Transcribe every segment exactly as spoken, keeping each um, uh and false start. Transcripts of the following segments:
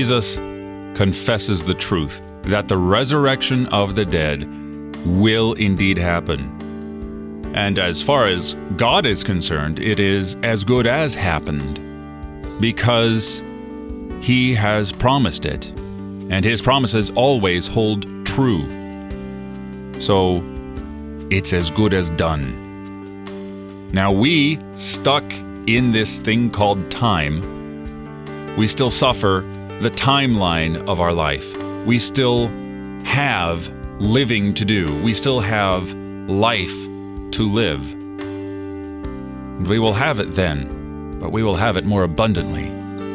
Jesus confesses the truth that the resurrection of the dead will indeed happen. And as far as God is concerned, it is as good as happened, because He has promised it, and His promises always hold true. So it's as good as done. Now we, stuck in this thing called time, we still suffer the timeline of our life. We still have living to do. We still have life to live. And we will have it then, but we will have it more abundantly.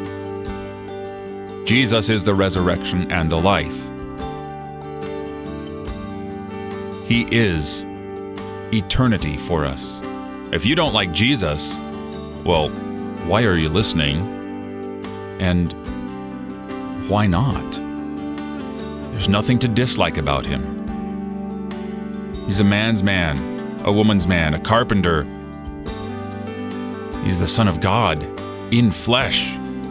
Jesus is the resurrection and the life. He is eternity for us. If you don't like Jesus, well, why are you listening? And why not? There's nothing to dislike about Him. He's a man's man, a woman's man, a carpenter. He's the Son of God in flesh.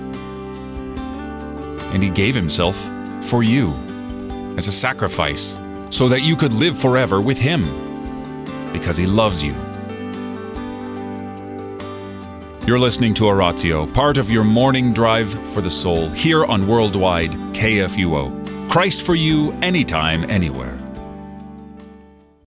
And He gave Himself for you as a sacrifice so that you could live forever with Him, because He loves you. You're listening to Oratio, part of your morning drive for the soul, here on Worldwide K F U O. Christ for you, anytime, anywhere.